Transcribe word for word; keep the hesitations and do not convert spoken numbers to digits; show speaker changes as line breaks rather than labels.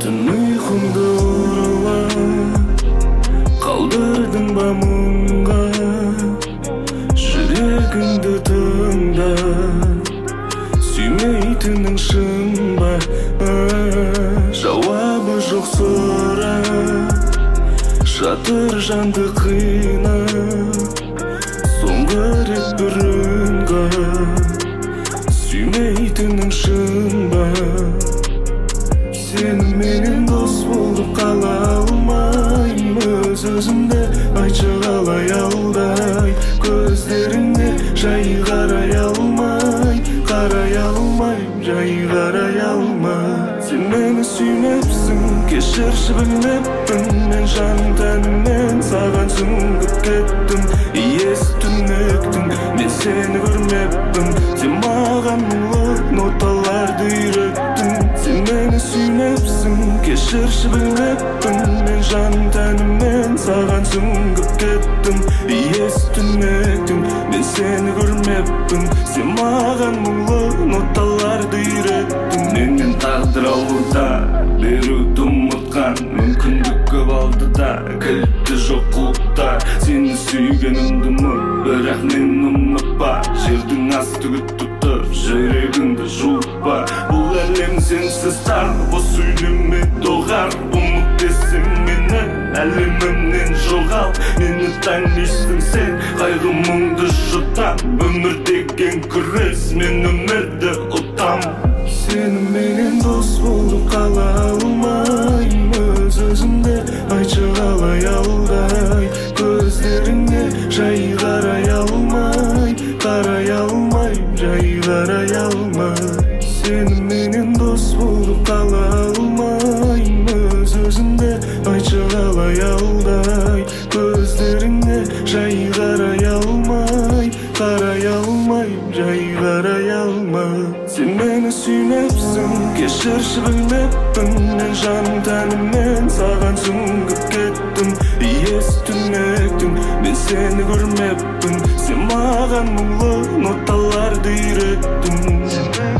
Түн ұйқымды ұрлап қалдырдың ба мұңға, жүрегіңді тыңдап сүймейтінің шын ба? Жауабы жоқ сұрақ жатыр жанды қинап, соңғы рет бір үнға сүймейтінің шын ба? Сені менен дос болып қала алмайым, өз-өзімді айтшы қалай алдай, көздеріңе жай қарай алмай, қарай алмайм, жай қарай алмай. Сен мені сүймепсің, кешірші білмеппін, мен жан тәніммен саған сүңгіп кеттім. Иесі түнектің, мен сені көрмеппін, сен маған мұңлы ноталарды үйреттің. Сен мені сүймепсің, кешірші білмеппін, мен жан тәніммен саған сүңгіп кеттім. Иесі түнектің, мен сені көрмеппін, сен маған мұңлы ноталарды үйреттің. Менен тағдыр ауылда беруді ұмытқан, мүмкіндік көп алды да кілті жоқ құлыпта. Сені сүйгенімді ұмыт, бірақ мен ұмытпа, жердің асты күтіп тұр, жүрегіңді жуытпа. Бұл әлем сенсіз тар, бос сөйлеме доғар, ұмыт десең мені әлемімнен жоғал. Мені танисың сен, қайғы мұңды жұтам, өмір деген күрес, мен өмірді ұтам. Сені менен дос болып қала алмайым, өз-өзімді айтшы қалай алдай, көздеріңе жай қарай алмай, қарай алмайм, жай қарай алмай. Сені менен дос болып қала алмайым, өз-өзімді айтшы қалай алдай, көздеріңе жай қарай алмай, қарай алмайм, жай қарай алмай. Сен мені сүймепсің, кешірші білмеппін, мен жан тәніммен саған сүңгіп кеттім. Иесі түнектің, мен сені көрмеппін, сен маған мұңлы ноталарды үйреттің.